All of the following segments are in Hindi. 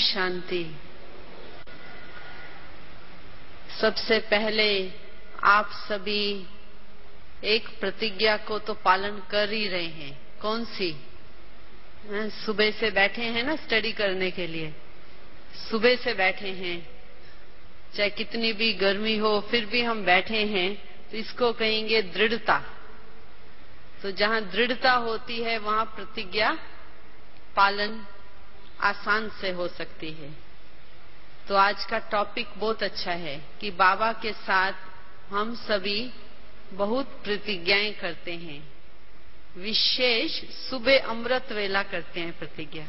शांति। सबसे पहले आप सभी एक प्रतिज्ञा को तो पालन कर ही रहे हैं। कौन सी? सुबह से बैठे हैं ना स्टडी करने के लिए। सुबह से बैठे हैं, चाहे कितनी भी गर्मी हो फिर भी हम बैठे हैं, तो इसको कहेंगे दृढ़ता। तो जहां दृढ़ता होती है वहां प्रतिज्ञा पालन आसान से हो सकती है। तो आज का टॉपिक बहुत अच्छा है कि बाबा के साथ हम सभी बहुत प्रतिज्ञाएं करते हैं। विशेष सुबह अमृत वेला करते हैं प्रतिज्ञा।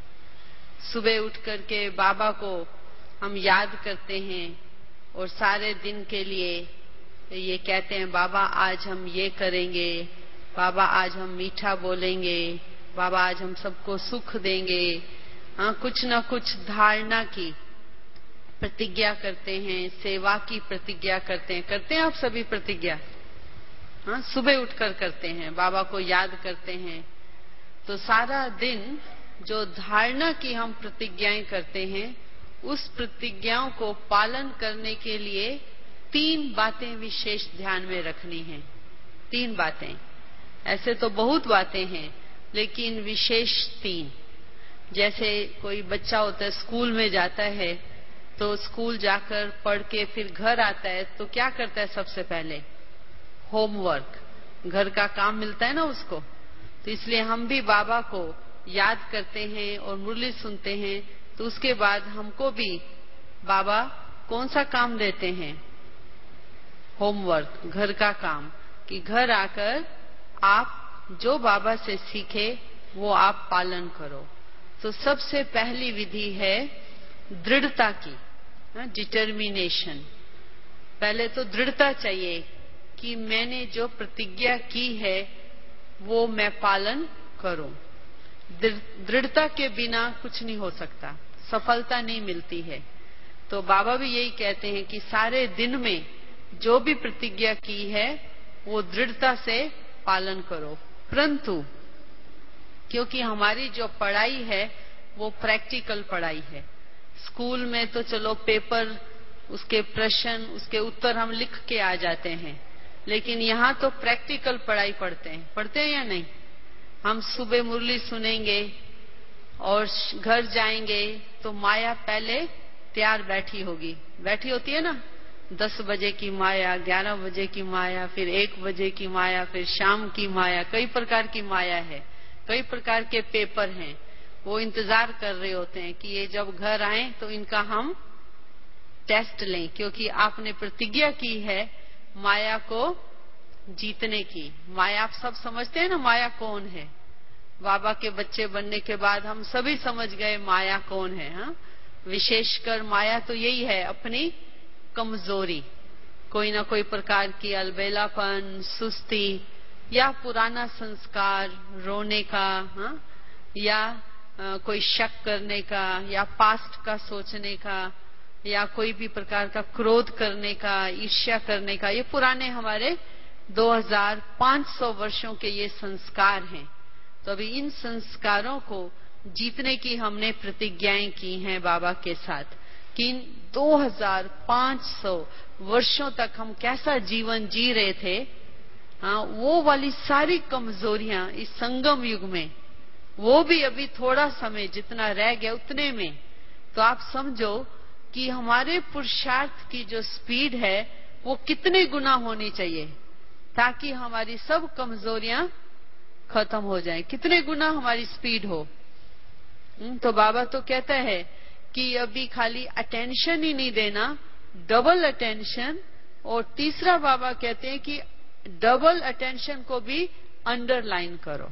सुबह उठ करके बाबा को हम याद करते हैं और सारे दिन के लिए ये कहते हैं, बाबा आज हम ये करेंगे, बाबा आज हम मीठा बोलेंगे, बाबा आज हम सबको सुख देंगे। कुछ न कुछ धारणा की प्रतिज्ञा करते हैं, सेवा की प्रतिज्ञा करते हैं आप सभी प्रतिज्ञा? सुबह उठकर करते हैं, बाबा को याद करते हैं। तो सारा दिन जो धारणा की हम प्रतिज्ञाएं करते हैं, उस प्रतिज्ञाओं को पालन करने के लिए 3 बातें विशेष ध्यान में रखनी हैं। 3 बातें। ऐसे तो बहुत बातें हैं, लेकिन विशेष 3। जैसे कोई बच्चा होता है, स्कूल में जाता है, तो स्कूल जाकर पढ़ के फिर घर आता है तो क्या करता है? सबसे पहले होमवर्क, घर का काम मिलता है ना उसको। तो इसलिए हम भी बाबा को याद करते हैं और मुरली सुनते हैं, तो उसके बाद हमको भी बाबा कौन सा काम देते हैं? होमवर्क, घर का काम, कि घर आकर आप जो बाबा से सीखे वो आप पालन करो। तो सबसे पहली विधि है दृढ़ता की, डिटर्मिनेशन। पहले तो दृढ़ता चाहिए कि मैंने जो प्रतिज्ञा की है वो मैं पालन करूं। दृढ़ता के बिना कुछ नहीं हो सकता, सफलता नहीं मिलती है। तो बाबा भी यही कहते हैं कि सारे दिन में जो भी प्रतिज्ञा की है वो दृढ़ता से पालन करो। परंतु क्योंकि हमारी जो पढ़ाई है वो प्रैक्टिकल पढ़ाई है। स्कूल में तो चलो पेपर, उसके प्रश्न, उसके उत्तर हम लिख के आ जाते हैं, लेकिन यहाँ तो प्रैक्टिकल पढ़ाई पढ़ते हैं या नहीं? हम सुबह मुरली सुनेंगे और घर जाएंगे तो माया पहले तैयार बैठी होती है ना। 10 बजे की माया, 11 बजे की माया, फिर 1 बजे की माया, फिर शाम की माया। कई प्रकार की माया है, कई प्रकार के पेपर हैं। वो इंतजार कर रहे होते हैं कि ये जब घर आए तो इनका हम टेस्ट लें, क्योंकि आपने प्रतिज्ञा की है माया को जीतने की। माया आप सब समझते हैं ना, माया कौन है? बाबा के बच्चे बनने के बाद हम सभी समझ गए माया कौन है। विशेषकर माया तो यही है, अपनी कमजोरी, कोई ना कोई प्रकार की अलबेलापन, सुस्ती, या पुराना संस्कार, रोने का, या कोई शक करने का, या पास्ट का सोचने का, या कोई भी प्रकार का क्रोध करने का, ईर्ष्या करने का। ये पुराने हमारे 2500 वर्षों के ये संस्कार हैं। तो अभी इन संस्कारों को जीतने की हमने प्रतिज्ञाएं की हैं बाबा के साथ, कि इन 2500 वर्षों तक हम कैसा जीवन जी रहे थे, वो वाली सारी कमजोरियां इस संगम युग में, वो भी अभी थोड़ा समय जितना रह गया उतने में, तो आप समझो कि हमारे पुरुषार्थ की जो स्पीड है वो कितने गुना होनी चाहिए ताकि हमारी सब कमजोरियां खत्म हो जाएं। कितने गुना हमारी स्पीड हो। तो बाबा तो कहता है कि अभी खाली अटेंशन ही नहीं देना, डबल अटेंशन। और तीसरा बाबा कहते हैं कि डबल अटेंशन को भी अंडरलाइन करो।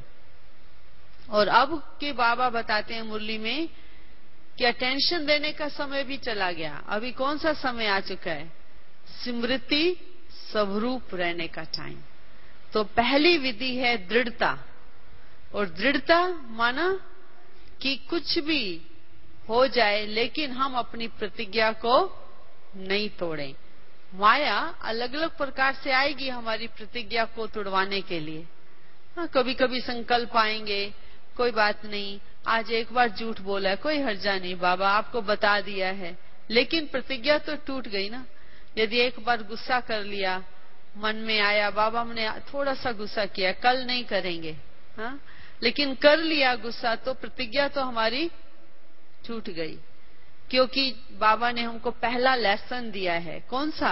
और अब के बाबा बताते हैं मुरली में कि अटेंशन देने का समय भी चला गया। अभी कौन सा समय आ चुका है? स्मृति स्वरूप रहने का टाइम। तो पहली विधि है दृढ़ता। और दृढ़ता माना कि कुछ भी हो जाए लेकिन हम अपनी प्रतिज्ञा को नहीं तोड़ें। माया अलग अलग प्रकार से आएगी हमारी प्रतिज्ञा को तोड़वाने के लिए। कभी कभी संकल्प आएंगे, कोई बात नहीं, आज एक बार झूठ बोला है, कोई हर्जा नहीं, बाबा आपको बता दिया है, लेकिन प्रतिज्ञा तो टूट गई ना। यदि एक बार गुस्सा कर लिया, मन में आया बाबा हमने थोड़ा सा गुस्सा किया, कल नहीं करेंगे, हाँ, लेकिन कर लिया गुस्सा, तो प्रतिज्ञा तो हमारी टूट गई। क्योंकि बाबा ने हमको पहला लेसन दिया है, कौन सा?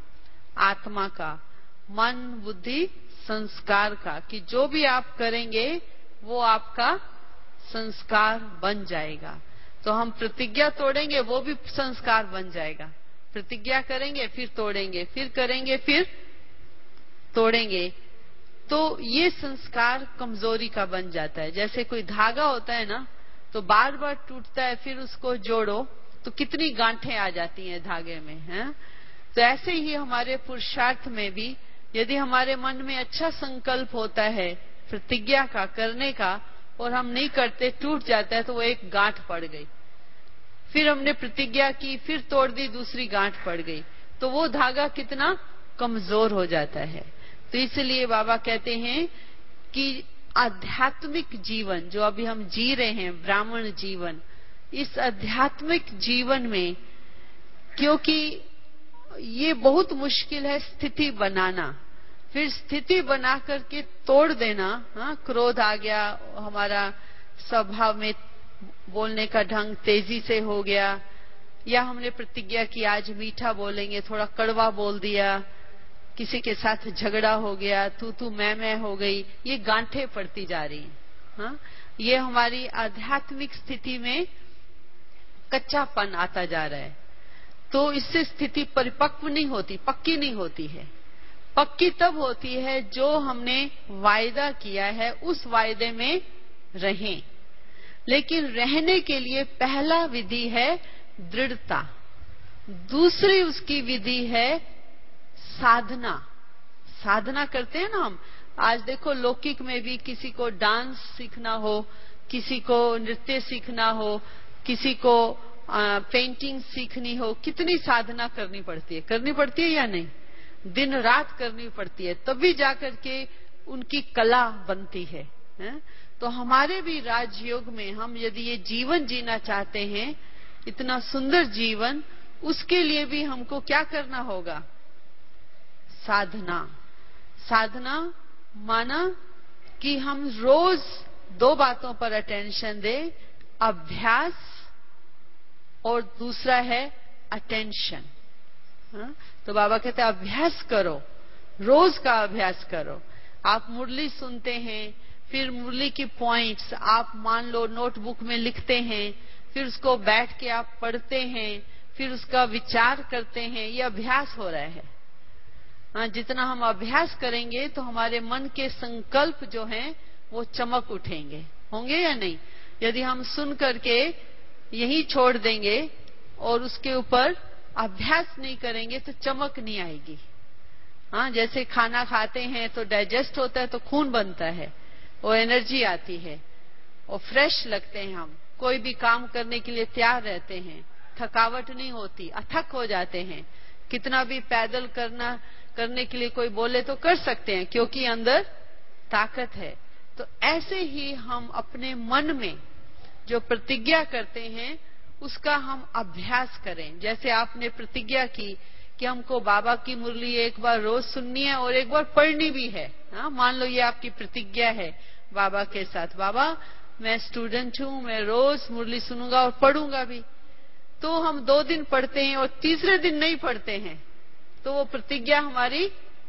आत्मा का, मन बुद्धि संस्कार का, कि जो भी आप करेंगे वो आपका संस्कार बन जाएगा। तो हम प्रतिज्ञा तोड़ेंगे वो भी संस्कार बन जाएगा। प्रतिज्ञा करेंगे फिर तोड़ेंगे, फिर करेंगे फिर तोड़ेंगे, तो ये संस्कार कमजोरी का बन जाता है। जैसे कोई धागा होता है ना, तो बार बार टूटता है, फिर उसको जोड़ो तो कितनी गांठें आ जाती हैं धागे में, हैं? तो ऐसे ही हमारे पुरुषार्थ में भी यदि हमारे मन में अच्छा संकल्प होता है प्रतिज्ञा का करने का, और हम नहीं करते, टूट जाता है, तो वो एक गांठ पड़ गई। फिर हमने प्रतिज्ञा की, फिर तोड़ दी, दूसरी गांठ पड़ गई, तो वो धागा कितना कमजोर हो जाता है। तो इसलिए बाबा कहते हैं कि आध्यात्मिक जीवन जो अभी हम जी रहे हैं, ब्राह्मण जीवन, इस आध्यात्मिक जीवन में, क्योंकि ये बहुत मुश्किल है स्थिति बनाना, फिर स्थिति बना करके तोड़ देना, हाँ, क्रोध आ गया, हमारा स्वभाव में बोलने का ढंग तेजी से हो गया, या हमने प्रतिज्ञा की आज मीठा बोलेंगे, थोड़ा कड़वा बोल दिया, किसी के साथ झगड़ा हो गया, तू मैं हो गई, ये गांठें पड़ती जा रही हैं, हाँ? ये हमारी आध्यात्मिक स्थिति में कच्चापन आता जा रहा है। तो इससे स्थिति परिपक्व नहीं होती, पक्की नहीं होती है। पक्की तब होती है जो हमने वायदा किया है उस वायदे में रहें। लेकिन रहने के लिए पहला विधि है दृढ़ता, दूसरी उसकी विधि है साधना। साधना करते हैं ना हम। आज देखो लौकिक में भी किसी को डांस सीखना हो, किसी को नृत्य सीखना हो, किसी को पेंटिंग सीखनी हो, कितनी साधना करनी पड़ती है या नहीं? दिन रात करनी पड़ती है, तभी जाकर के उनकी कला बनती है। तो हमारे भी राजयोग में हम यदि ये जीवन जीना चाहते हैं, इतना सुंदर जीवन, उसके लिए भी हमको क्या करना होगा? साधना। साधना माना कि हम रोज दो बातों पर अटेंशन दें, अभ्यास और दूसरा है अटेंशन। तो बाबा कहते हैं अभ्यास करो, रोज का अभ्यास करो। आप मुरली सुनते हैं, फिर मुरली की पॉइंट्स आप मान लो नोटबुक में लिखते हैं, फिर उसको बैठ के आप पढ़ते हैं, फिर उसका विचार करते हैं, ये अभ्यास हो रहा है। हाँ, जितना हम अभ्यास करेंगे तो हमारे मन के संकल्प जो हैं वो चमक उठेंगे, होंगे या नहीं? यदि हम सुन करके यही छोड़ देंगे और उसके ऊपर अभ्यास नहीं करेंगे तो चमक नहीं आएगी। हाँ, जैसे खाना खाते हैं तो डाइजेस्ट होता है तो खून बनता है, वो एनर्जी आती है और फ्रेश लगते हैं, हम कोई भी काम करने के लिए तैयार रहते हैं, थकावट नहीं होती, अथक हो जाते हैं। कितना भी पैदल करने के लिए कोई बोले तो कर सकते हैं, क्योंकि अंदर ताकत है। तो ऐसे ही हम अपने मन में जो प्रतिज्ञा करते हैं उसका हम अभ्यास करें। जैसे आपने प्रतिज्ञा की कि हमको बाबा की मुरली एक बार रोज सुननी है और एक बार पढ़नी भी है। हाँ, मान लो ये आपकी प्रतिज्ञा है बाबा के साथ, बाबा मैं स्टूडेंट हूँ, मैं रोज मुरली सुनूंगा और पढ़ूंगा भी। तो हम 2 दिन पढ़ते हैं और तीसरे दिन नहीं पढ़ते हैं, तो वो प्रतिज्ञा हमारी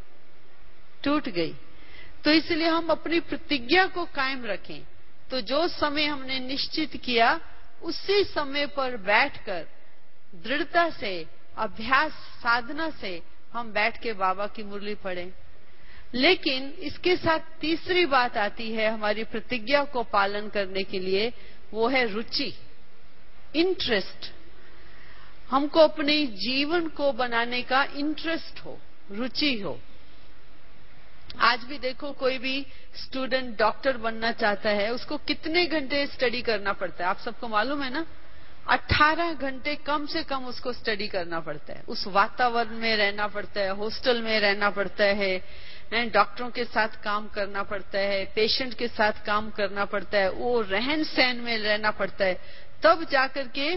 टूट गई। तो इसलिए हम अपनी प्रतिज्ञा को कायम रखें। तो जो समय हमने निश्चित किया उसी समय पर बैठकर दृढ़ता से, अभ्यास साधना से हम बैठ के बाबा की मुरली पढ़ें। लेकिन इसके साथ तीसरी बात आती है हमारी प्रतिज्ञा को पालन करने के लिए, वो है रुचि, इंटरेस्ट। हमको अपने जीवन को बनाने का इंटरेस्ट हो, रुचि हो। आज भी देखो कोई भी स्टूडेंट डॉक्टर बनना चाहता है, उसको कितने घंटे स्टडी करना पड़ता है, आप सबको मालूम है ना? 18 घंटे कम से कम उसको स्टडी करना पड़ता है, उस वातावरण में रहना पड़ता है, हॉस्टल में रहना पड़ता है, डॉक्टरों के साथ काम करना पड़ता है, पेशेंट के साथ काम करना पड़ता है, वो रहन सहन में रहना पड़ता है, तब जाकर के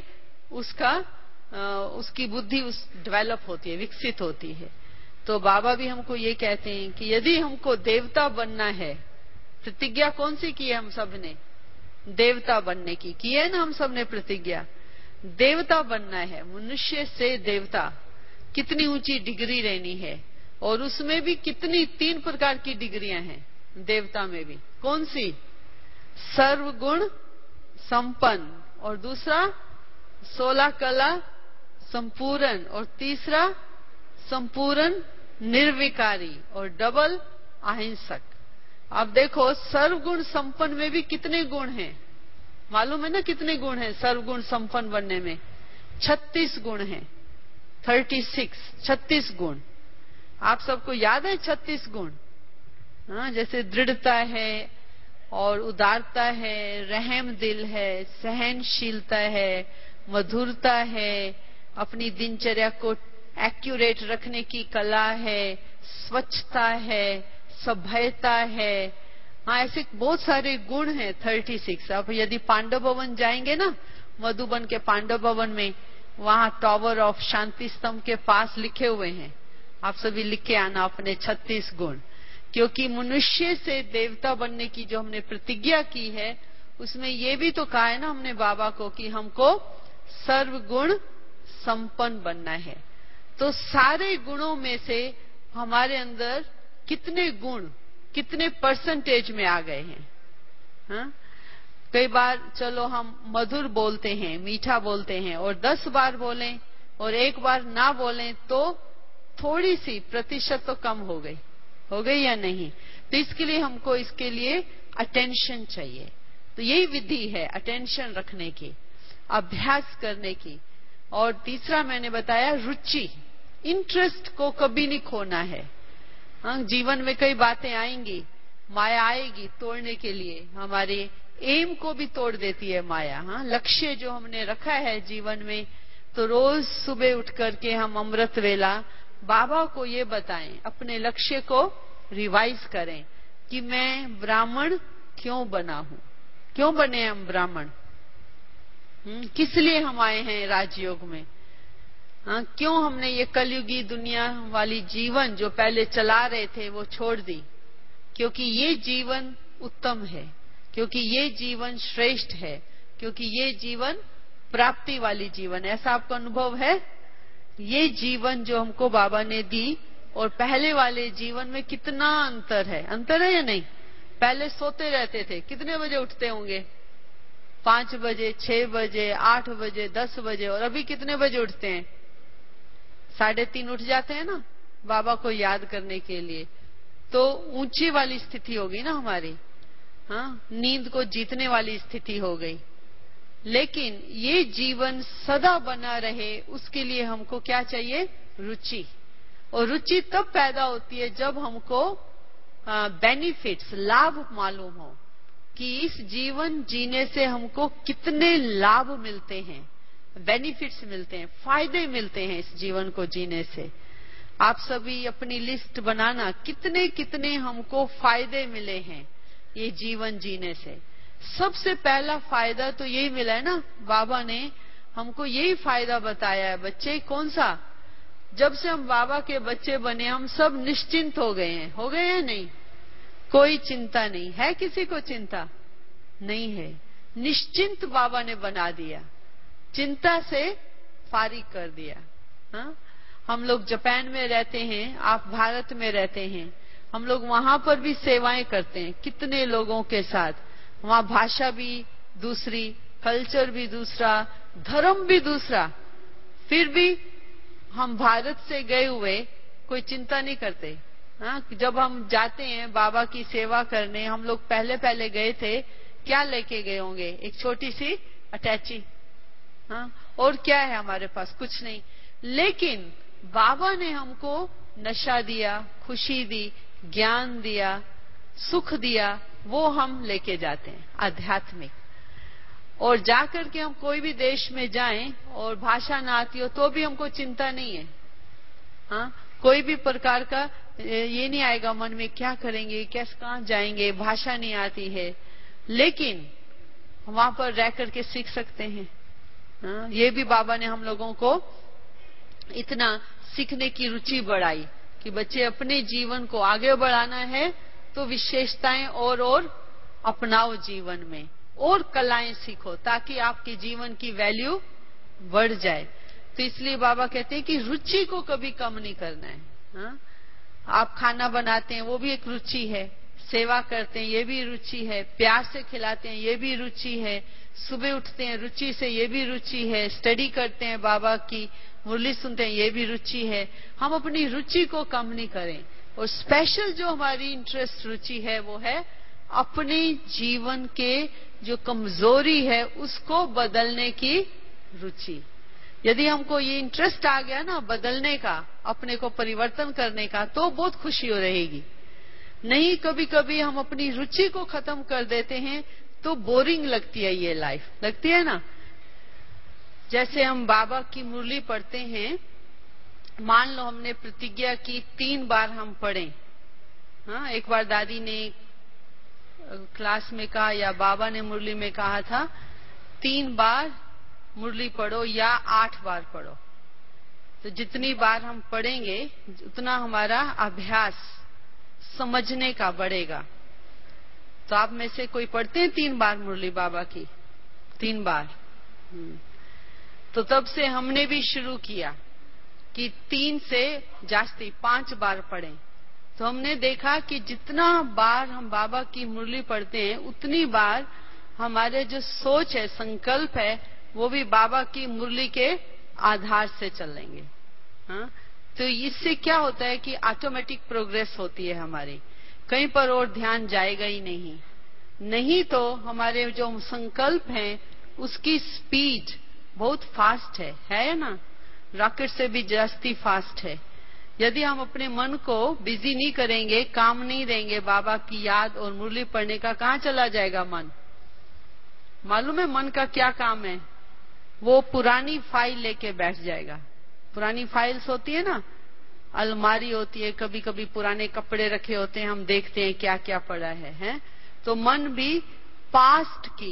उसकी बुद्धि डेवलप होती है, विकसित होती है। तो बाबा भी हमको ये कहते हैं कि यदि हमको देवता बनना है, प्रतिज्ञा कौन सी की है हम सब ने? देवता बनने की है ना हम सब ने प्रतिज्ञा। देवता बनना है, मनुष्य से देवता, कितनी ऊंची डिग्री लेनी है, और उसमें भी कितनी 3 प्रकार की डिग्रियां हैं देवता में भी। कौन सी? सर्वगुण संपन्न, और दूसरा 16 कला संपूर्ण, और तीसरा संपूर्ण निर्विकारी, और डबल अहिंसक। अब देखो सर्वगुण संपन्न में भी कितने गुण हैं, मालूम है ना कितने गुण हैं सर्वगुण संपन्न बनने में? 36 गुण हैं, 36 गुण। आप सबको याद है 36 गुण? हाँ, जैसे दृढ़ता है, और उदारता है, रहम दिल है, सहनशीलता है, मधुरता है, अपनी दिनचर्या को एक्यूरेट रखने की कला है, स्वच्छता है, सभ्यता है। हाँ, ऐसे बहुत सारे गुण हैं 36। अब यदि पांडव भवन जाएंगे ना, मधुबन के पांडव भवन में, वहां टावर ऑफ शांति स्तंभ के पास लिखे हुए हैं, आप सभी लिख के आना अपने 36 गुण। क्योंकि मनुष्य से देवता बनने की जो हमने प्रतिज्ञा की है, उसमें ये भी तो कहा है ना हमने बाबा को कि हमको सर्वगुण संपन्न बनना है। तो सारे गुणों में से हमारे अंदर कितने गुण, कितने परसेंटेज में आ गए हैं? हाँ? कई बार चलो हम मधुर बोलते हैं, मीठा बोलते हैं, और 10 बार बोलें और 1 बार ना बोलें तो थोड़ी सी प्रतिशत तो कम हो गई या नहीं? तो इसके लिए हमको इसके लिए अटेंशन चाहिए। तो यही विधि है अटेंशन रखने की, अभ्यास करने की। और तीसरा मैंने बताया रुचि, इंटरेस्ट को कभी नहीं खोना है। हाँ, जीवन में कई बातें आएंगी, माया आएगी तोड़ने के लिए, हमारे एम को भी तोड़ देती है माया। हाँ, लक्ष्य जो हमने रखा है जीवन में, तो रोज सुबह उठ करके हम अमृत वेला बाबा को ये बताएं, अपने लक्ष्य को रिवाइज करें कि मैं ब्राह्मण क्यों बना हूं, क्यों बने हम ब्राह्मण, किस लिए हम आए हैं राजयोग में। हाँ, क्यों हमने ये कलयुगी दुनिया वाली जीवन जो पहले चला रहे थे वो छोड़ दी? क्योंकि ये जीवन उत्तम है, क्योंकि ये जीवन श्रेष्ठ है, क्योंकि ये जीवन प्राप्ति वाली जीवन। ऐसा आपको अनुभव है? ये जीवन जो हमको बाबा ने दी और पहले वाले जीवन में कितना अंतर है या नहीं? पहले सोते रहते थे, कितने बजे उठते होंगे? 5 बजे, 6 बजे, 8 बजे, 10 बजे। और अभी कितने बजे उठते हैं? 3:30 उठ जाते हैं ना बाबा को याद करने के लिए। तो ऊंची वाली स्थिति होगी ना हमारी। हाँ, नींद को जीतने वाली स्थिति हो गई। लेकिन ये जीवन सदा बना रहे उसके लिए हमको क्या चाहिए? रुचि। और रुचि तब पैदा होती है जब हमको बेनिफिट्स, लाभ मालूम हो कि इस जीवन जीने से हमको कितने लाभ मिलते हैं, बेनिफिट्स मिलते हैं, फायदे मिलते हैं इस जीवन को जीने से। आप सभी अपनी लिस्ट बनाना, कितने कितने हमको फायदे मिले हैं ये जीवन जीने से। सबसे पहला फायदा तो यही मिला है ना, बाबा ने हमको यही फायदा बताया है बच्चे। कौन सा? जब से हम बाबा के बच्चे बने हम सब निश्चिंत हो गए हैं। हो गए हैं? नहीं, कोई चिंता नहीं है। किसी को चिंता नहीं है, निश्चिंत बाबा ने बना दिया, चिंता से फारिग कर दिया। हाँ? हम लोग जापान में रहते हैं, आप भारत में रहते हैं, हम लोग वहां पर भी सेवाएं करते हैं कितने लोगों के साथ। वहां भाषा भी दूसरी, कल्चर भी दूसरा, धर्म भी दूसरा, फिर भी हम भारत से गए हुए कोई चिंता नहीं करते। हाँ, जब हम जाते हैं बाबा की सेवा करने, हम लोग पहले गए थे, क्या लेके गए होंगे? एक छोटी सी अटैची। हाँ, और क्या है हमारे पास? कुछ नहीं। लेकिन बाबा ने हमको नशा दिया, खुशी दी, ज्ञान दिया, सुख दिया, वो हम लेके जाते हैं, आध्यात्मिक। और जाकर के हम कोई भी देश में जाएं और भाषा ना आती हो तो भी हमको चिंता नहीं है। हाँ, कोई भी प्रकार का ये नहीं आएगा मन में क्या करेंगे, कैसे कहाँ जाएंगे, भाषा नहीं आती है, लेकिन वहां पर रह करके सीख सकते हैं। हाँ, ये भी बाबा ने हम लोगों को इतना सीखने की रुचि बढ़ाई कि बच्चे अपने जीवन को आगे बढ़ाना है तो विशेषताएं और अपनाओ जीवन में, और कलाएं सीखो ताकि आपके जीवन की वैल्यू बढ़ जाए। तो इसलिए बाबा कहते हैं कि रुचि को कभी कम नहीं करना है। हाँ? आप खाना बनाते हैं वो भी एक रुचि है, सेवा करते हैं ये भी रुचि है, प्यार से खिलाते हैं ये भी रुचि है, सुबह उठते हैं रुचि से ये भी रुचि है, स्टडी करते हैं बाबा की मुरली सुनते हैं ये भी रुचि है। हम अपनी रुचि को कम नहीं करें, और स्पेशल जो हमारी इंटरेस्ट रुचि है वो है अपने जीवन के जो कमजोरी है उसको बदलने की रुचि। यदि हमको ये इंटरेस्ट आ गया ना बदलने का, अपने को परिवर्तन करने का, तो बहुत खुशी हो रहेगी। नहीं, कभी कभी हम अपनी रुचि को खत्म कर देते हैं तो बोरिंग लगती है ये लाइफ, लगती है ना। जैसे हम बाबा की मुरली पढ़ते हैं, मान लो हमने प्रतिज्ञा की 3 बार हम पढ़े। हाँ, एक बार दादी ने क्लास में कहा या बाबा ने मुरली में कहा था 3 बार मुरली पढ़ो या 8 बार पढ़ो। तो जितनी बार हम पढ़ेंगे उतना हमारा अभ्यास समझने का बढ़ेगा। तो आप में से कोई पढ़ते हैं 3 बार मुरली बाबा की? 3 बार। तो तब से हमने भी शुरू किया कि 3 से जास्ती 5 बार पढ़ें। तो हमने देखा कि जितना बार हम बाबा की मुरली पढ़ते हैं उतनी बार हमारे जो सोच है, संकल्प है, वो भी बाबा की मुरली के आधार से चलेंगे। हाँ? तो इससे क्या होता है कि ऑटोमेटिक प्रोग्रेस होती है हमारी, कहीं पर और ध्यान जाएगा ही नहीं तो हमारे जो संकल्प हैं उसकी स्पीड बहुत फास्ट है ना, रॉकेट से भी जास्ती फास्ट है। यदि हम अपने मन को बिजी नहीं करेंगे, काम नहीं देंगे बाबा की याद और मुरली पढ़ने का, कहाँ चला जाएगा मन? मालूम है मन का क्या काम है? वो पुरानी फाइल लेके बैठ जाएगा। पुरानी फाइल्स होती है ना, अलमारी होती है, कभी कभी पुराने कपड़े रखे होते हैं, हम देखते हैं क्या क्या पड़ा है? तो मन भी पास्ट की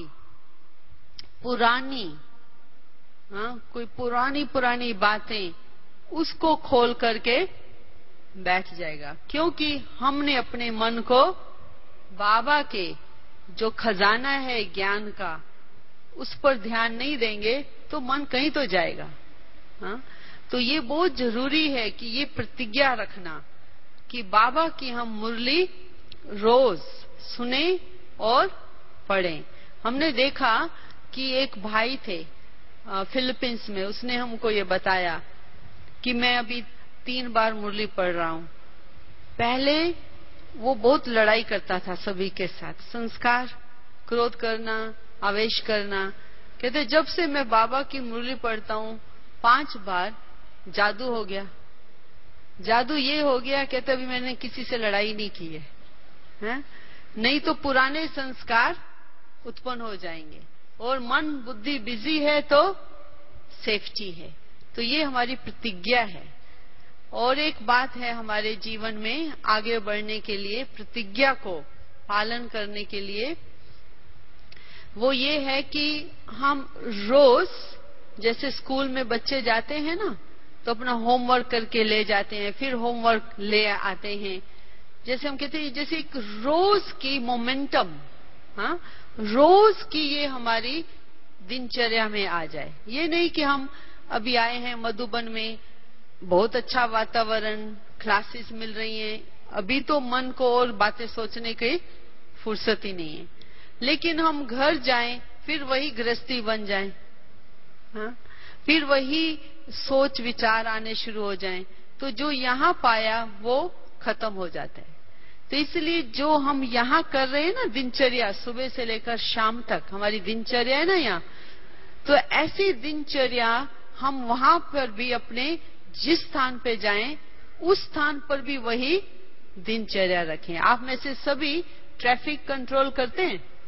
पुरानी, हाँ, कोई पुरानी बातें उसको खोल करके बैठ जाएगा, क्योंकि हमने अपने मन को बाबा के जो खजाना है ज्ञान का उस पर ध्यान नहीं देंगे तो मन कहीं तो जाएगा। हाँ? तो ये बहुत जरूरी है कि ये प्रतिज्ञा रखना कि बाबा की हम मुरली रोज सुने और पढ़ें। हमने देखा कि एक भाई थे फिलीपींस में, उसने हमको ये बताया कि मैं अभी 3 बार मुरली पढ़ रहा हूँ। पहले वो बहुत लड़ाई करता था सभी के साथ, संस्कार, क्रोध करना, आवेश करना। कहते जब से मैं बाबा की मुरली पढ़ता हूँ 5 बार जादू हो गया। जादू ये हो गया, कहते अभी मैंने किसी से लड़ाई नहीं की है? नहीं तो पुराने संस्कार उत्पन्न हो जाएंगे, और मन बुद्धि बिजी है तो सेफ्टी है। तो ये हमारी प्रतिज्ञा है। और एक बात है हमारे जीवन में आगे बढ़ने के लिए, प्रतिज्ञा को पालन करने के लिए, वो ये है कि हम रोज, जैसे स्कूल में बच्चे जाते हैं ना तो अपना होमवर्क करके ले जाते हैं, फिर होमवर्क ले आते हैं। जैसे हम कहते हैं जैसे एक रोज की मोमेंटम, हाँ, रोज की ये हमारी दिनचर्या में आ जाए। ये नहीं कि हम अभी आए हैं मधुबन में, बहुत अच्छा वातावरण, क्लासेस मिल रही हैं, अभी तो मन को और बातें सोचने की फुर्सत ही नहीं है, लेकिन हम घर जाएं फिर वही गृहस्थी बन जाए, हाँ? फिर वही सोच विचार आने शुरू हो जाएं, तो जो यहाँ पाया वो खत्म हो जाता है। तो इसलिए जो हम यहाँ कर रहे हैं ना दिनचर्या, सुबह से लेकर शाम तक हमारी दिनचर्या है ना यहाँ, तो ऐसी दिनचर्या हम वहां पर भी अपने जिस स्थान पे जाएं उस स्थान पर भी वही दिनचर्या रखें। आप में से सभी ट्रैफिक कंट्रोल करते हैं?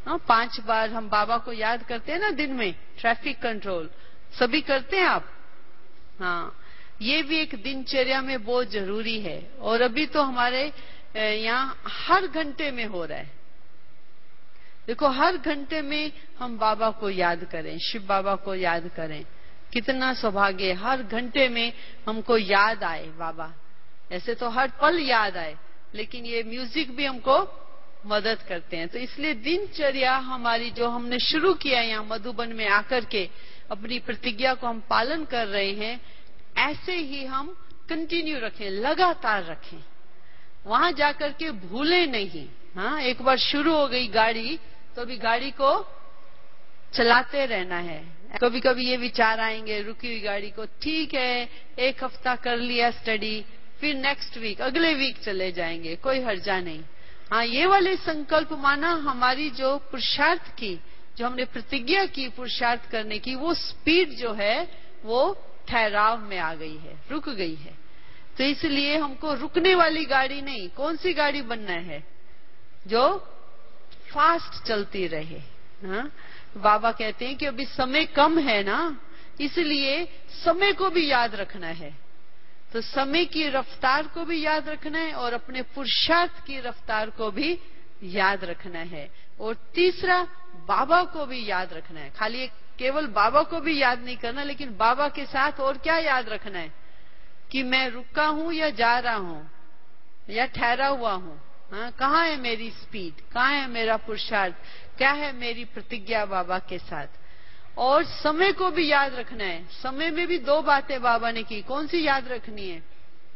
हाँ, 5 बार हम बाबा को याद करते हैं ना दिन में। ट्रैफिक कंट्रोल सभी करते हैं आप? हाँ, ये भी एक दिनचर्या में बहुत जरूरी है। और अभी तो हमारे यहाँ हर घंटे में हो रहा है। देखो, हर घंटे में हम बाबा को याद करें, शिव बाबा को याद करें। कितना सौभाग्य, हर घंटे में हमको याद आए बाबा। ऐसे तो हर पल याद आए, लेकिन ये म्यूजिक भी हमको मदद करते हैं। तो इसलिए दिनचर्या हमारी जो हमने शुरू किया यहाँ मधुबन में आकर के, अपनी प्रतिज्ञा को हम पालन कर रहे हैं, ऐसे ही हम कंटिन्यू रखें, लगातार रखें। वहां जाकर के भूले नहीं। हाँ, एक बार शुरू हो गई गाड़ी तो अभी गाड़ी को चलाते रहना है। कभी कभी ये विचार आएंगे रुकी हुई गाड़ी को, ठीक है 1 हफ्ता कर लिया स्टडी, फिर नेक्स्ट वीक, अगले वीक चले जाएंगे, कोई हर्जा नहीं। हाँ, ये वाले संकल्प माना हमारी जो पुरुषार्थ की, जो हमने प्रतिज्ञा की पुरुषार्थ करने की, वो स्पीड जो है वो ठहराव में आ गई है, रुक गई है। तो इसलिए हमको रुकने वाली गाड़ी नहीं, कौन सी गाड़ी बनना है? जो फास्ट चलती रहे। हाँ? बाबा कहते हैं कि अभी समय कम है ना, इसलिए समय को भी याद रखना है। तो समय की रफ्तार को भी याद रखना है और अपने पुरुषार्थ की रफ्तार को भी याद रखना है। और तीसरा, बाबा को भी याद रखना है। खाली केवल बाबा को भी याद नहीं करना, लेकिन बाबा के साथ और क्या याद रखना है? कि मैं रुका हूं या जा रहा हूं या ठहरा हुआ हूं। हाँ, कहाँ है मेरी स्पीड, कहाँ है मेरा पुरुषार्थ, क्या है मेरी प्रतिज्ञा बाबा के साथ। और समय को भी याद रखना है। समय में भी 2 बातें बाबा ने की, कौन सी याद रखनी है?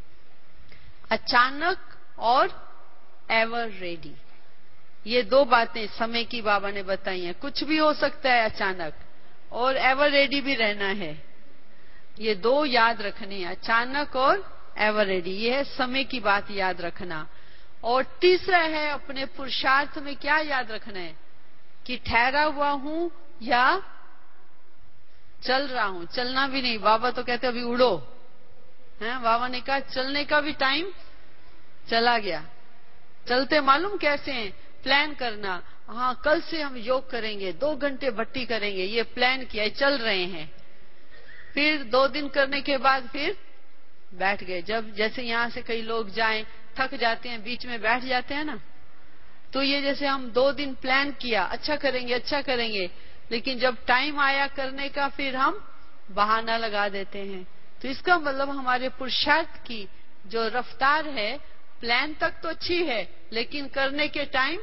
अचानक और एवर रेडी। ये 2 बातें समय की बाबा ने बताई हैं। कुछ भी हो सकता है अचानक, और एवर रेडी भी रहना है। ये 2 याद रखनी है, अचानक और एवर रेडी। ये है समय की बात याद रखना। और तीसरा है अपने पुरुषार्थ में क्या याद रखना है? कि ठहरा हुआ हूं या चल रहा हूं। चलना भी नहीं, बाबा तो कहते अभी उड़ो। हैं, बाबा ने कहा चलने का भी टाइम चला गया। चलते मालूम कैसे हैं? प्लान करना, हाँ कल से हम योग करेंगे, 2 घंटे भट्टी करेंगे, ये प्लान किया है, चल रहे हैं। फिर 2 दिन करने के बाद फिर बैठ गए। जब जैसे यहां से कई लोग जाएं, थक जाते हैं, बीच में बैठ जाते हैं ना, तो ये जैसे हम 2 दिन प्लान किया, अच्छा करेंगे अच्छा करेंगे, लेकिन जब टाइम आया करने का फिर हम बहाना लगा देते हैं। तो इसका मतलब हमारे पुरुषार्थ की जो रफ्तार है, प्लान तक तो अच्छी है, लेकिन करने के टाइम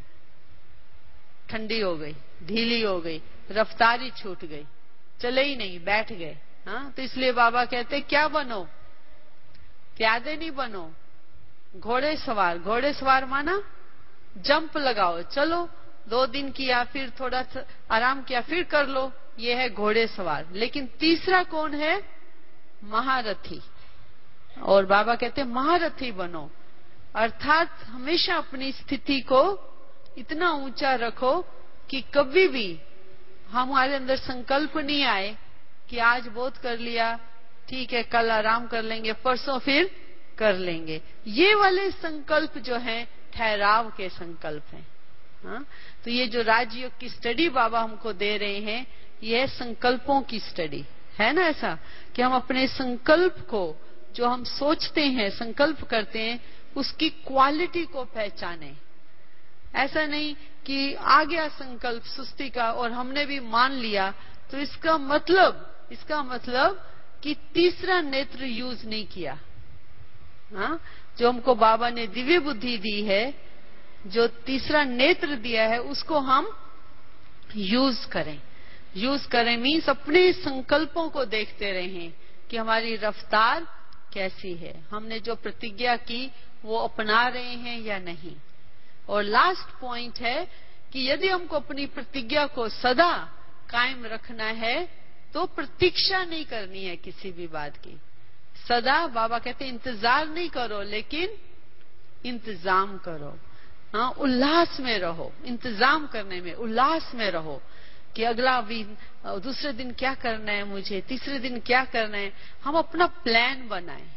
ठंडी हो गई, ढीली हो गई, रफ्तार ही छूट गई, चले ही नहीं, बैठ गए। हाँ, तो इसलिए बाबा कहते क्या बनो? प्यादे नहीं बनो, घोड़े सवार। घोड़े सवार माना जंप लगाओ, चलो 2 दिन किया, फिर थोड़ा आराम किया, फिर कर लो, ये है घोड़े सवार। लेकिन तीसरा कौन है? महारथी। और बाबा कहते हैं महारथी बनो, अर्थात हमेशा अपनी स्थिति को इतना ऊंचा रखो कि कभी भी हमारे अंदर संकल्प नहीं आए कि आज बहुत कर लिया, ठीक है कल आराम कर लेंगे, परसों फिर कर लेंगे। ये वाले संकल्प जो हैं ठहराव के संकल्प हैं। हाँ? तो ये जो राजयोग की स्टडी बाबा हमको दे रहे हैं, ये है संकल्पों की स्टडी, है ना? ऐसा कि हम अपने संकल्प को, जो हम सोचते हैं, संकल्प करते हैं, उसकी क्वालिटी को पहचाने। ऐसा नहीं कि आ गया संकल्प सुस्ती का और हमने भी मान लिया, तो इसका मतलब कि तीसरा नेत्र यूज नहीं किया। हाँ? जो हमको बाबा ने दिव्य बुद्धि दी है, जो तीसरा नेत्र दिया है, उसको हम यूज करें। यूज करें मीन्स अपने संकल्पों को देखते रहें कि हमारी रफ्तार कैसी है, हमने जो प्रतिज्ञा की वो अपना रहे हैं या नहीं। और लास्ट पॉइंट है कि यदि हमको अपनी प्रतिज्ञा को सदा कायम रखना है, तो प्रतीक्षा नहीं करनी है किसी भी बात की। सदा बाबा कहते हैं इंतजार नहीं करो, लेकिन इंतजाम करो। हाँ, उल्लास में रहो, इंतजाम करने में उल्लास में रहो कि अगला दिन, दूसरे दिन क्या करना है मुझे, तीसरे दिन क्या करना है। हम अपना प्लान बनाएं,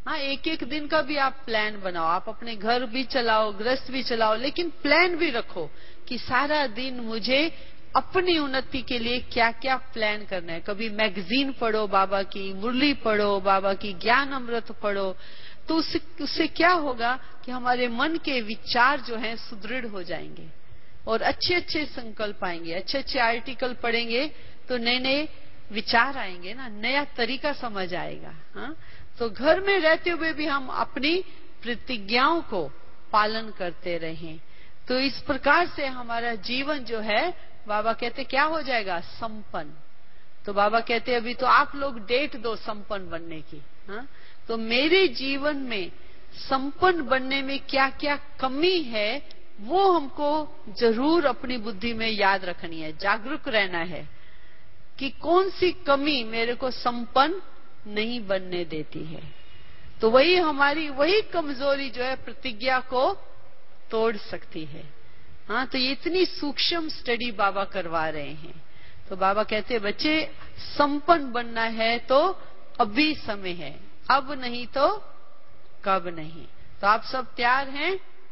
हाँ, एक एक दिन का भी आप प्लान बनाओ, आप अपने घर भी चलाओ, गृहस्थ भी चलाओ, लेकिन प्लान भी रखो कि सारा दिन मुझे अपनी उन्नति के लिए क्या क्या प्लान करना है। कभी मैगजीन पढ़ो, बाबा की मुरली पढ़ो, बाबा की ज्ञान अमृत पढ़ो, तो उससे क्या होगा कि हमारे मन के विचार जो हैं सुदृढ़ हो जाएंगे और अच्छे अच्छे संकल्प आएंगे। अच्छे अच्छे आर्टिकल पढ़ेंगे तो नए नए विचार आएंगे ना, नया तरीका समझ आएगा। हाँ, तो घर में रहते हुए भी हम अपनी प्रतिज्ञाओं को पालन करते रहें, तो इस प्रकार से हमारा जीवन जो है, बाबा कहते क्या हो जाएगा, संपन्न। तो बाबा कहते अभी तो आप लोग डेट दो संपन्न बनने की। हाँ, तो मेरे जीवन में संपन्न बनने में क्या क्या कमी है वो हमको जरूर अपनी बुद्धि में याद रखनी है, जागरूक रहना है कि कौन सी कमी मेरे को संपन्न नहीं बनने देती है। तो वही हमारी वही कमजोरी जो है प्रतिज्ञा को तोड़ सकती है। हाँ, तो ये इतनी सूक्ष्म स्टडी बाबा करवा रहे हैं। तो बाबा कहते हैं बच्चे संपन्न बनना है तो अभी समय है, अब नहीं तो कब नहीं। तो आप सब तैयार हैं?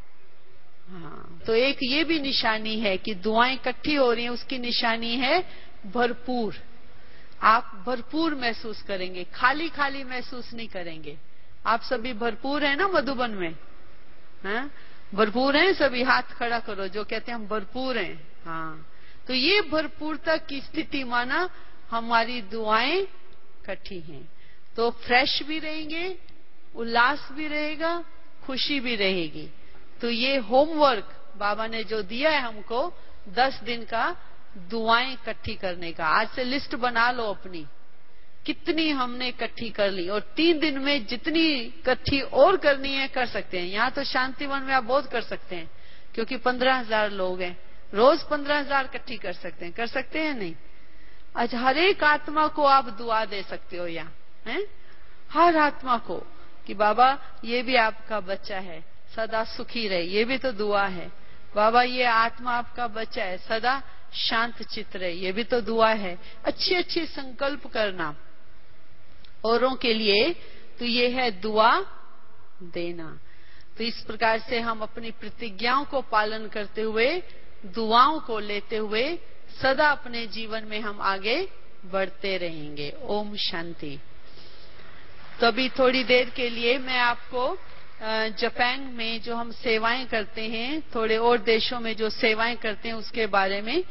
हाँ, तो एक ये भी निशानी है कि दुआएं इकट्ठी हो रही हैं, उसकी निशानी है भरपूर। आप भरपूर महसूस करेंगे, खाली खाली महसूस नहीं करेंगे। आप सभी भरपूर हैं ना मधुबन में? हाँ, भरपूर हैं सभी? हाथ खड़ा करो जो कहते हैं हम भरपूर हैं। हाँ, तो ये भरपूरता की स्थिति माना हमारी दुआएं इकट्ठी हैं, तो फ्रेश भी रहेंगे, उल्लास भी रहेगा, खुशी भी रहेगी। तो ये होमवर्क बाबा ने जो दिया है हमको 10 दिन का दुआएं इकट्ठी करने का, आज से लिस्ट बना लो अपनी, कितनी हमने इकट्ठी कर ली, और 3 दिन में जितनी इकट्ठी और करनी है कर सकते हैं। यहाँ तो शांतिवन में आप बहुत कर सकते हैं क्योंकि 15,000 लोग हैं, रोज 15,000 इकट्ठी कर सकते हैं नहीं? आज हर एक आत्मा को आप दुआ दे सकते हो यहाँ, हैं? हर आत्मा को कि बाबा ये भी आपका बच्चा है, सदा सुखी रहे, ये भी तो दुआ है। बाबा ये आत्मा आपका बच्चा है, सदा शांत चित्त रहे, ये भी तो दुआ है। अच्छे अच्छे संकल्प करना औरों के लिए, तो ये है दुआ देना। तो इस प्रकार से हम अपनी प्रतिज्ञाओं को पालन करते हुए, दुआओं को लेते हुए सदा अपने जीवन में हम आगे बढ़ते रहेंगे। ओम शांति। तो अभी थोड़ी देर के लिए मैं आपको जापान में जो हम सेवाएं करते हैं, थोड़े और देशों में जो सेवाएं करते हैं उसके बारे में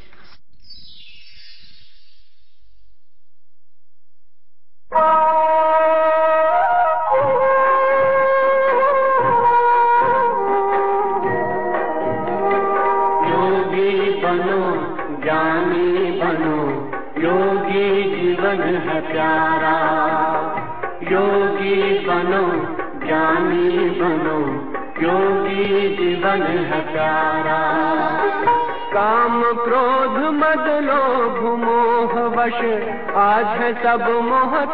योगी बनो, ज्ञानी बनो, योगी जीवन है प्यारा। योगी बनो, ज्ञानी बनो, योगी जीवन है प्यारा। काम क्रोध मद लोभ मोह वश आज है सब मोहताज।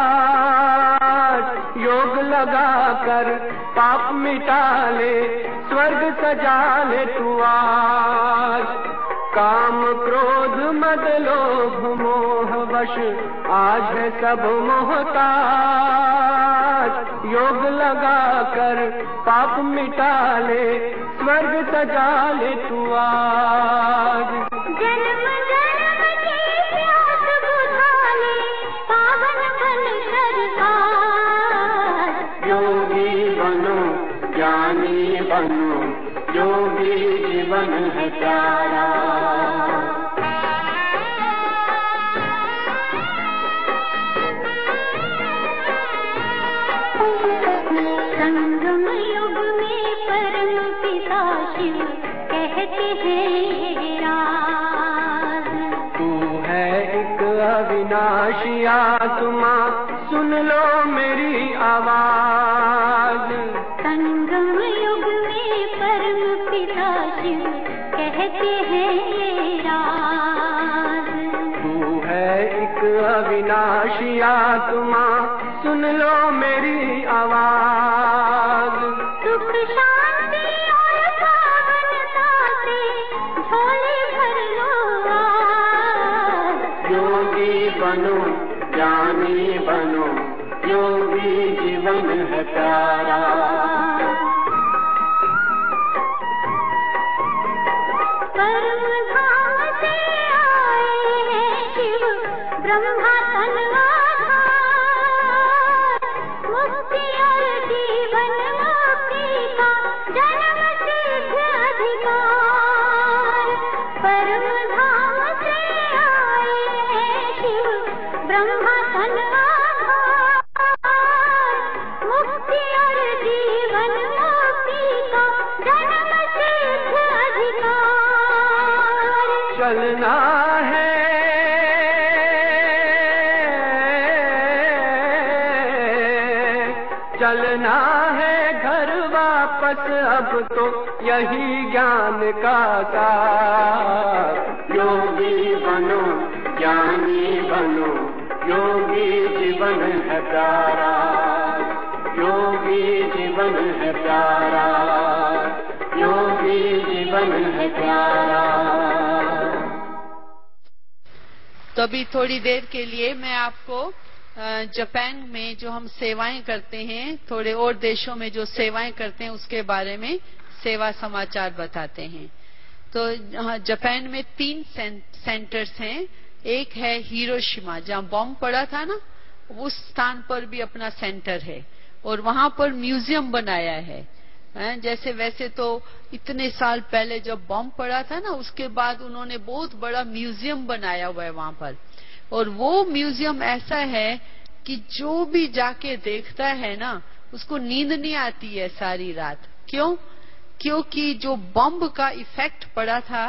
योग लगा कर पाप मिटा ले, स्वर्ग सजा ले तू आज। काम क्रोध मद लोभ मोह वश आज है सब मोहताज। योग लगा कर पाप मिटा ले, स्वर्ग सजा ले तू आज। जन्म जन्म की प्यास बुझा ले, पावन बन कर आज। योगी बनो, ज्ञानी बनो, योगी जीवन है प्यारा। संगम युग में परम पिता शिव कहते हैं राज। तू है एक अविनाशी आत्मा, सुन लो मेरी आवाज। संगम युग में परम पिता शिव कहते हैं राज। तू है एक अविनाशी आत्मा, सुन लो मेरी आवाज। सुख शांति और पावनता से झोले भर लो आज। योगी बनो, ज्ञानी बनो, योगी जीवन है प्यारा। परम धाम से आए हैं शिव ब्रह्मा तन आधार, मुक्ति और जीवन मुक्ति का जन्म सिद्ध अधिकार। परम धाम से आए हैं शिव ब्रह्मा तन आधार, मुक्ति और जीवन मुक्ति का जन्म सिद्ध अधिकार। चलना है चलना है घर वापस अब तो यही ज्ञान का सार। योगी बनो ज्ञानी बनो, योगी जीवन है प्यारा। योगी जीवन है प्यारा, योगी जीवन है प्यारा। तो अभी थोड़ी देर के लिए मैं आपको जापान में जो हम सेवाएं करते हैं, थोड़े और देशों में जो सेवाएं करते हैं उसके बारे में सेवा समाचार बताते हैं। तो जापान में 3 सेंटर्स हैं। एक है हिरोशिमा, जहां बॉम्ब पड़ा था ना, उस स्थान पर भी अपना सेंटर है और वहां पर म्यूजियम बनाया है। जैसे वैसे तो इतने साल पहले जब बॉम्ब पड़ा था ना, उसके बाद उन्होंने बहुत बड़ा म्यूजियम बनाया हुआ है वहां पर। और वो म्यूजियम ऐसा है कि जो भी जाके देखता है ना, उसको नींद नहीं आती है सारी रात। क्यों? क्योंकि जो बॉम्ब का इफेक्ट पड़ा था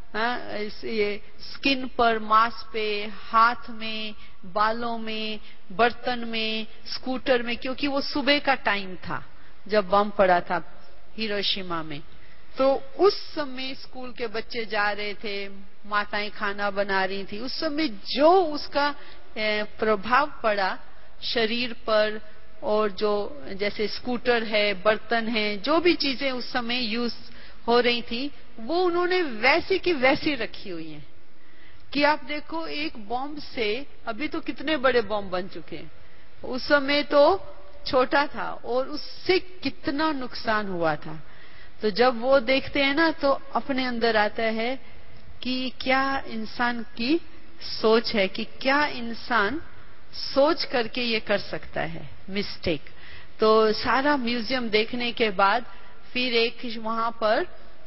ये स्किन पर, मांस पे, हाथ में, बालों में, बर्तन में, स्कूटर में, क्योंकि वो सुबह का टाइम था जब बॉम्ब पड़ा था हिरोशिमा में। तो उस समय स्कूल के बच्चे जा रहे थे, माताएं खाना बना रही थी। उस समय जो उसका प्रभाव पड़ा शरीर पर, और जो जैसे स्कूटर है, बर्तन है, जो भी चीजें उस समय यूज हो रही थी, वो उन्होंने वैसी की वैसी रखी हुई हैं कि आप देखो एक बॉम्ब से अभी तो कितने बड़े बॉम्ब बन चुके हैं, उस समय तो छोटा था और उससे कितना नुकसान हुआ था। तो जब वो देखते हैं ना, तो अपने अंदर आता है कि क्या इंसान की सोच है, कि क्या इंसान सोच करके ये कर सकता है मिस्टेक। तो सारा म्यूजियम देखने के बाद फिर एक वहां पर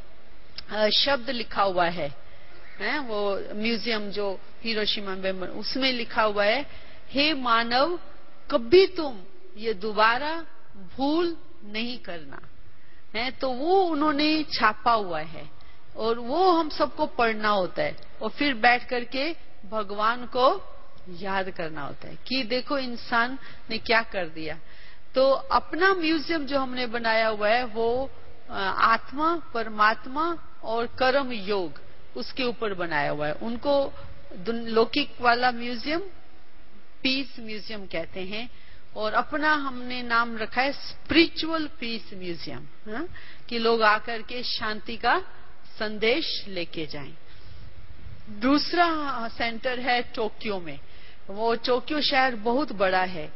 शब्द लिखा हुआ है, वो म्यूजियम जो हिरोशिमा में, उसमें लिखा हुआ है, हे मानव, कभी तुम ये दोबारा भूल नहीं करना है। तो वो उन्होंने छापा हुआ है और वो हम सबको पढ़ना होता है और फिर बैठ करके भगवान को याद करना होता है कि देखो इंसान ने क्या कर दिया। तो अपना म्यूजियम जो हमने बनाया हुआ है वो आत्मा, परमात्मा और कर्म योग, उसके ऊपर बनाया हुआ है। उनको लौकिक वाला म्यूजियम पीस म्यूजियम कहते हैं और अपना हमने नाम रखा है स्पिरिचुअल पीस म्यूजियम, कि लोग आकर के शांति का संदेश लेके जाएं। दूसरा सेंटर है टोक्यो में। वो टोक्यो शहर बहुत बड़ा है,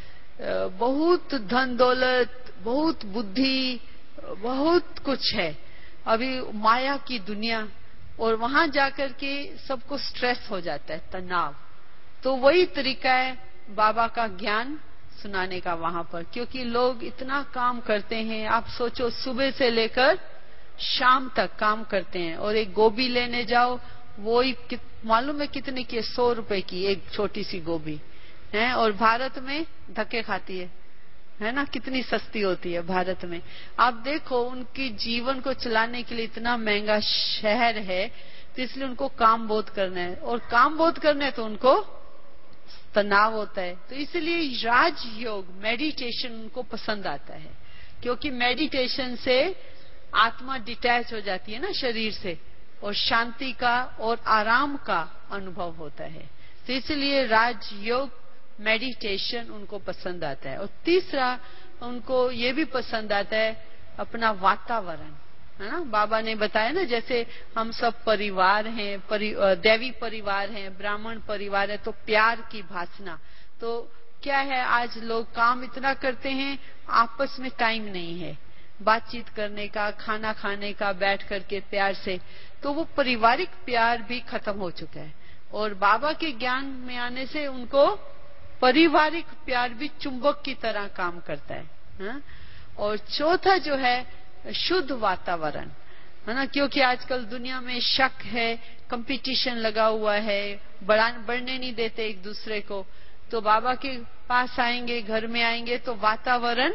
बहुत धन दौलत, बहुत बुद्धि, बहुत कुछ है, अभी माया की दुनिया। और वहां जाकर के सबको स्ट्रेस हो जाता है, तनाव। तो वही तरीका है बाबा का ज्ञान सुनाने का वहां पर, क्योंकि लोग इतना काम करते हैं। आप सोचो सुबह से लेकर शाम तक काम करते हैं और एक गोभी लेने जाओ, वो ही मालूम है कितने की, 100 रुपए की एक छोटी सी गोभी है। और भारत में धक्के खाती है ना, कितनी सस्ती होती है भारत में। आप देखो उनकी जीवन को चलाने के लिए इतना महंगा शहर है, तो इसलिए उनको काम बहुत करना है, और काम बहुत करना है तो उनको तनाव होता है। तो इसलिए राजयोग, मेडिटेशन उनको पसंद आता है, क्योंकि मेडिटेशन से आत्मा डिटैच हो जाती है ना शरीर से, और शांति का और आराम का अनुभव होता है। तो इसलिए राजयोग मेडिटेशन उनको पसंद आता है। और तीसरा उनको ये भी पसंद आता है अपना वातावरण, है ना। बाबा ने बताया ना, जैसे हम सब परिवार हैं, दैवी परिवार हैं, ब्राह्मण परिवार है, तो प्यार की भाषा। तो क्या है, आज लोग काम इतना करते हैं, आपस में टाइम नहीं है बातचीत करने का, खाना खाने का, बैठ करके प्यार से, तो वो पारिवारिक प्यार भी खत्म हो चुका है। और बाबा के ज्ञान में आने से उनको पारिवारिक प्यार भी चुंबक की तरह काम करता है, हा? और चौथा जो है शुद्ध वातावरण, है ना, क्योंकि आजकल दुनिया में शक है, कंपटीशन लगा हुआ है, बढ़ने नहीं देते एक दूसरे को। तो बाबा के पास आएंगे, घर में आएंगे तो वातावरण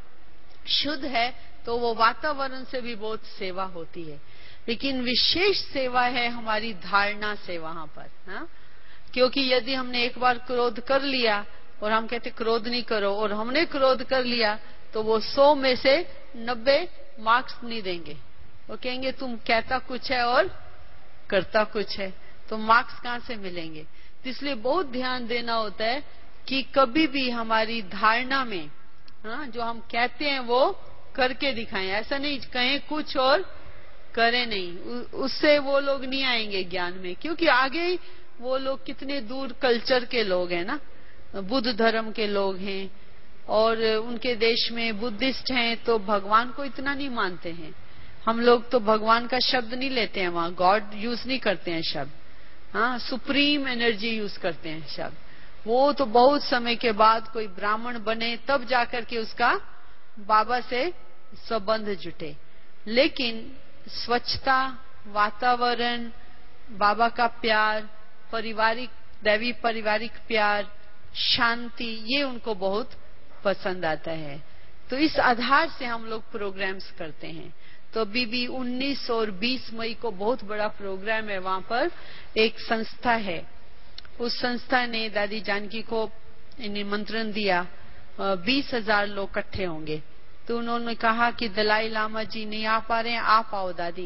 शुद्ध है, तो वो वातावरण से भी बहुत सेवा होती है। लेकिन विशेष सेवा है हमारी धारणा से वहां पर, हा? क्योंकि यदि हमने एक बार क्रोध कर लिया और हम कहते क्रोध नहीं करो, और हमने क्रोध कर लिया, तो वो 100 में से 90 मार्क्स नहीं देंगे। वो कहेंगे तुम कहता कुछ है और करता कुछ है, तो मार्क्स कहां से मिलेंगे। तो इसलिए बहुत ध्यान देना होता है कि कभी भी हमारी धारणा में, हाँ, जो हम कहते हैं वो करके दिखाएं। ऐसा नहीं कहें कुछ और करें नहीं, उससे वो लोग नहीं आएंगे ज्ञान में। क्योंकि आगे वो लोग कितने दूर कल्चर के लोग हैं ना, बुद्ध धर्म के लोग हैं, और उनके देश में बुद्धिस्ट हैं, तो भगवान को इतना नहीं मानते हैं। हम लोग तो भगवान का शब्द नहीं लेते हैं, वहां गॉड यूज नहीं करते हैं शब्द, हाँ, सुप्रीम एनर्जी यूज करते हैं शब्द। वो तो बहुत समय के बाद कोई ब्राह्मण बने तब जाकर के उसका बाबा से संबंध जुटे। लेकिन स्वच्छता, वातावरण, बाबा का प्यार, पारिवारिक, दैवी पारिवारिक प्यार, शांति, ये उनको बहुत पसंद आता है। तो इस आधार से हम लोग प्रोग्राम्स करते हैं। तो अभी भी 19 और 20 मई को बहुत बड़ा प्रोग्राम है, वहां पर एक संस्था है, उस संस्था ने दादी जानकी को निमंत्रण दिया, 20,000 लोग इकट्ठे होंगे। तो उन्होंने कहा कि दलाई लामा जी नहीं आ पा रहे हैं, आप आओ दादी।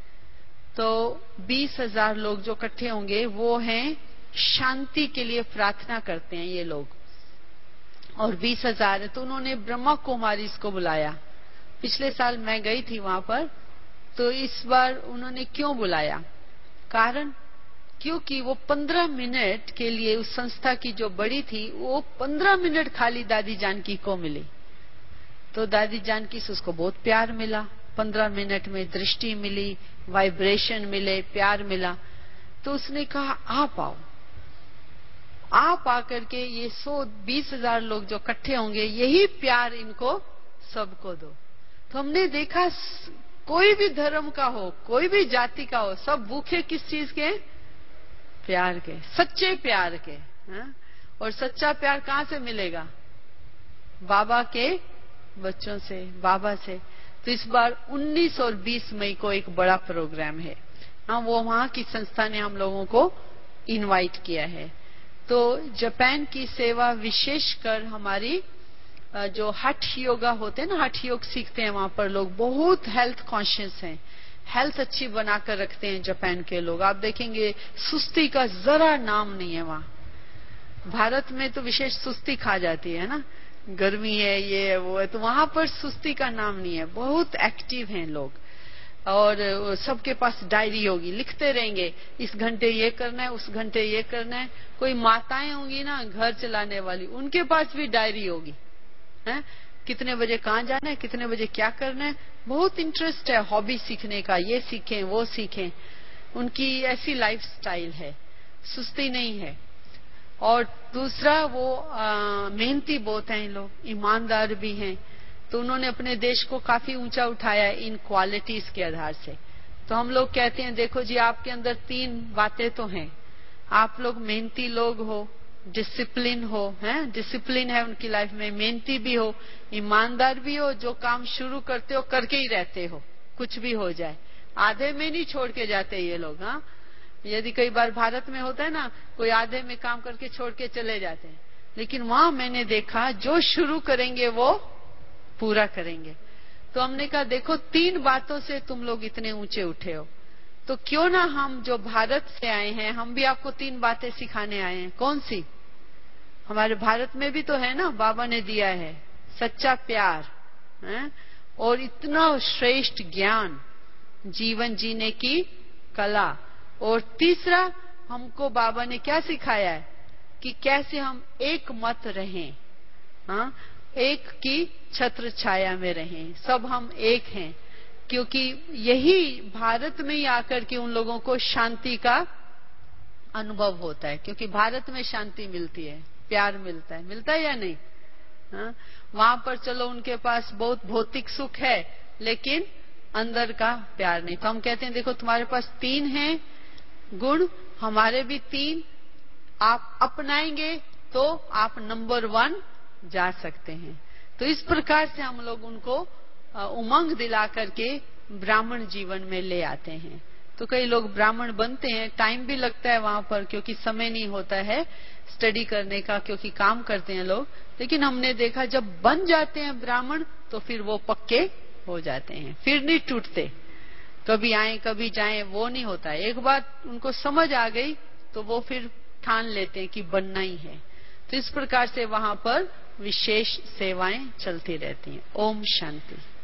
तो 20,000 लोग जो इकट्ठे होंगे वो हैं शांति के लिए प्रार्थना करते हैं ये लोग, और 20,000 है। तो उन्होंने ब्रह्मा कुमारीज को बुलाया। पिछले साल मैं गई थी वहां पर, तो इस बार उन्होंने क्यों बुलाया, कारण क्योंकि वो 15 मिनट के लिए उस संस्था की जो बड़ी थी, वो 15 मिनट खाली दादी जानकी को मिली। तो दादी जानकी से उसको बहुत प्यार मिला, 15 मिनट में दृष्टि मिली, वाइब्रेशन मिले, प्यार मिला। तो उसने कहा आप आओ, आप आकर के ये 120,000 लोग जो इकट्ठे होंगे, यही प्यार इनको सबको दो। तो हमने देखा कोई भी धर्म का हो, कोई भी जाति का हो, सब भूखे किस चीज के, प्यार के, सच्चे प्यार के, हा? और सच्चा प्यार कहां से मिलेगा, बाबा के बच्चों से, बाबा से। तो इस बार 19 और 20 मई को एक बड़ा प्रोग्राम है, हाँ, वो वहां की संस्था ने हम लोगों को इनवाइट किया है। तो जापान की सेवा विशेषकर हमारी जो हठ योगा होते हैं ना, हठ योग सीखते हैं वहां पर लोग, बहुत हेल्थ कॉन्शियस हैं, हेल्थ अच्छी बनाकर रखते हैं जापान के लोग। आप देखेंगे सुस्ती का जरा नाम नहीं है वहां। भारत में तो विशेष सुस्ती खा जाती है ना, गर्मी है, ये है, वो है, तो वहां पर सुस्ती का नाम नहीं है, बहुत एक्टिव हैं लोग। और सबके पास डायरी होगी, लिखते रहेंगे, इस घंटे ये करना है, उस घंटे ये करना है। कोई माताएं होंगी ना घर चलाने वाली, उनके पास भी डायरी होगी, है, कितने बजे कहाँ जाना है, कितने बजे क्या करना है। बहुत इंटरेस्ट है हॉबी सीखने का, ये सीखें वो सीखें, उनकी ऐसी लाइफ स्टाइल है, सुस्ती नहीं है। और दूसरा वो मेहनती बहुत हैं लोग, ईमानदार भी हैं। तो उन्होंने अपने देश को काफी ऊंचा उठाया इन क्वालिटीज के आधार से। तो हम लोग कहते हैं देखो जी, आपके अंदर 3 बातें तो हैं, आप लोग मेहनती लोग हो, डिसिप्लिन हो, हैं, डिसिप्लिन है उनकी लाइफ में, मेहनती भी हो, ईमानदार भी हो, जो काम शुरू करते हो करके ही रहते हो, कुछ भी हो जाए, आधे में नहीं छोड़ के जाते ये लोग। हाँ, यदि कई बार भारत में होता है ना, कोई आधे में काम करके छोड़ के चले जाते हैं, लेकिन वहां मैंने देखा जो शुरू करेंगे वो पूरा करेंगे। तो हमने कहा देखो 3 बातों से तुम लोग इतने ऊंचे उठे हो, तो क्यों ना हम जो भारत से आए हैं, हम भी आपको 3 बातें सिखाने आए हैं। कौन सी, हमारे भारत में भी तो है ना, बाबा ने दिया है सच्चा प्यार, है? और इतना श्रेष्ठ ज्ञान, जीवन जीने की कला। और तीसरा हमको बाबा ने क्या सिखाया है, कि कैसे हम एक मत रहें, हाँ, एक की छत्र छाया में रहें, सब हम एक हैं। क्योंकि यही भारत में ही आकर के उन लोगों को शांति का अनुभव होता है, क्योंकि भारत में शांति मिलती है, प्यार मिलता है या नहीं? हाँ? वहां पर चलो उनके पास बहुत भौतिक सुख है, लेकिन अंदर का प्यार नहीं। तो हम कहते हैं देखो तुम्हारे पास 3 हैं गुण, हमारे भी 3, आप अपनाएंगे तो आप नंबर 1 जा सकते हैं। तो इस प्रकार से हम लोग उनको उमंग दिला करके ब्राह्मण जीवन में ले आते हैं। तो कई लोग ब्राह्मण बनते हैं, टाइम भी लगता है वहां पर, क्योंकि समय नहीं होता है स्टडी करने का, क्योंकि काम करते हैं लोग। लेकिन हमने देखा जब बन जाते हैं ब्राह्मण तो फिर वो पक्के हो जाते हैं, फिर नहीं टूटते। कभी आए कभी जाएं वो नहीं होता है। एक बार उनको समझ आ गई तो वो फिर ठान लेते हैं कि बनना ही है। तो इस प्रकार से वहां पर विशेष सेवाएं चलती रहती हैं। ओम शांति।